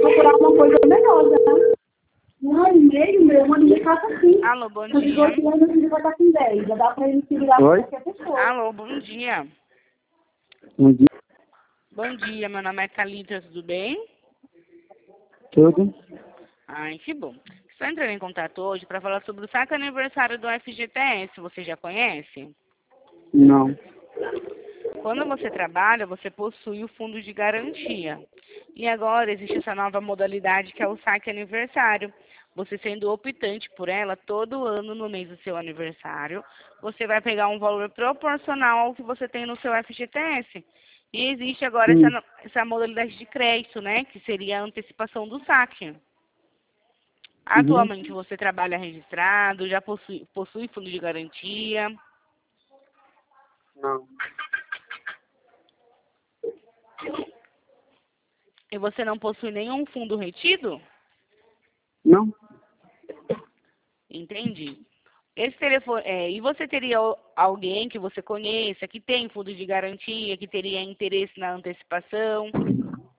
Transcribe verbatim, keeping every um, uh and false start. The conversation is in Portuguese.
procurar uma coisa melhor, né? Um ano e meio, meu, uma de casa assim. Alô, bom Com dezoito dia. anos, ele vai estar com dez. Já dá pra ele se virar com qualquer pessoa. Alô, bom dia. Bom dia. Bom dia, meu nome é Thalita, tudo bem? Tudo? Ai, que bom. Estou entrando em contato hoje para falar sobre o saque aniversário do F G T S. Você já conhece? Não. Quando você trabalha, você possui o fundo de garantia. E agora existe essa nova modalidade que é o saque aniversário. Você sendo optante por ela, todo ano no mês do seu aniversário, você vai pegar um valor proporcional ao que você tem no seu F G T S. E existe agora Sim. essa, essa modalidade de crédito, né? Que seria a antecipação do saque. Atualmente você trabalha registrado, já possui, possui fundo de garantia. Não. E você não possui nenhum fundo retido? Não? Entendi. Esse telefone, é, e você teria al- alguém que você conheça, que tem fundo de garantia, que teria interesse na antecipação?